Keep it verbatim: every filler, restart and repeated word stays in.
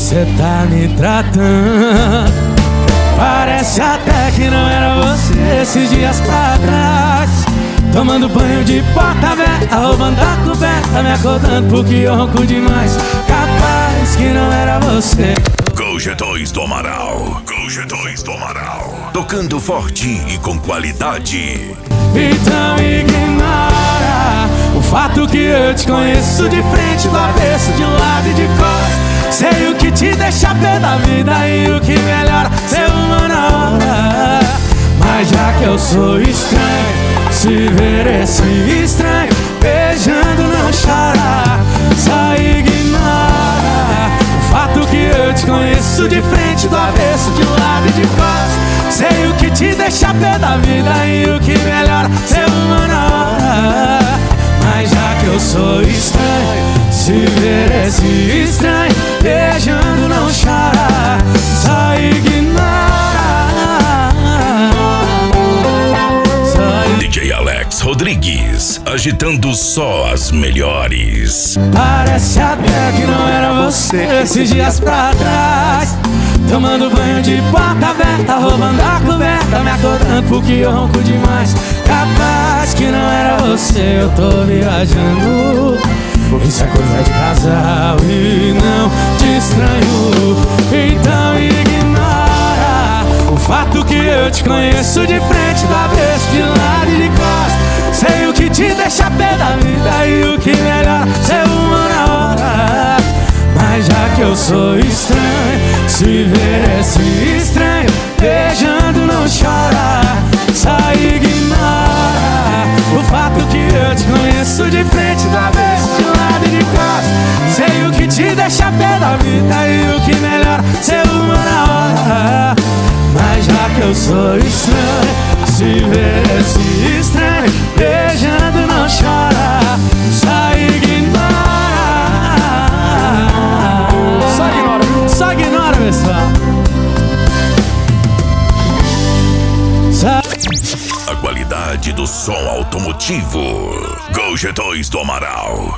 você tá me tratando. Parece até que não era você esses dias pra trás. Tomando banho de porta aberta, roubando a coberta, me acordando porque eu ronco demais. Capaz que não era você. Gol G dois do Amaral, Gol G dois do Amaral, tocando forte e com qualidade. Então ignora o fato que eu te conheço de frente, do avesso, de um lado e de costas. Sei o que te deixa pé da vida e o que melhora ser uma na hora. Mas já que eu sou estranho, se ver esse estranho beijando não chora. Só ignora o fato que eu te conheço de frente, do avesso, de um lado e de costas. Sei o que te deixa pé da vida e o que melhora ser uma na hora. Mas já que eu sou estranho, se ver esse estranho beijando não chora. Só ignora. Só D J Alex Rodrigues, agitando só as melhores. Parece até que não era você esses dias pra trás. Tomando banho de porta aberta, roubando a coberta, me acordando porque eu ronco demais. Capaz que não era você, eu tô viajando. Isso é coisa de casal e não te estranho. Então ignora o fato que eu te conheço de frente, do avesso, de lado e de costas. Sei o que te deixa pé da vida e o que melhora ser uma na hora. Mas já que eu sou estranho, se ver esse estranho beijando não chora. Só ignora o fato que eu te conheço de frente, do avesso, de lado e de costas. Sei o que te deixa pé da vida e o que melhora ser uma na hora. Mas já que eu sou estranho, se ver esse estranho beijando não chora. Só ignora. Só ignora, só ignora, pessoal. Só... A qualidade do som automotivo. Gol G dois do Amaral.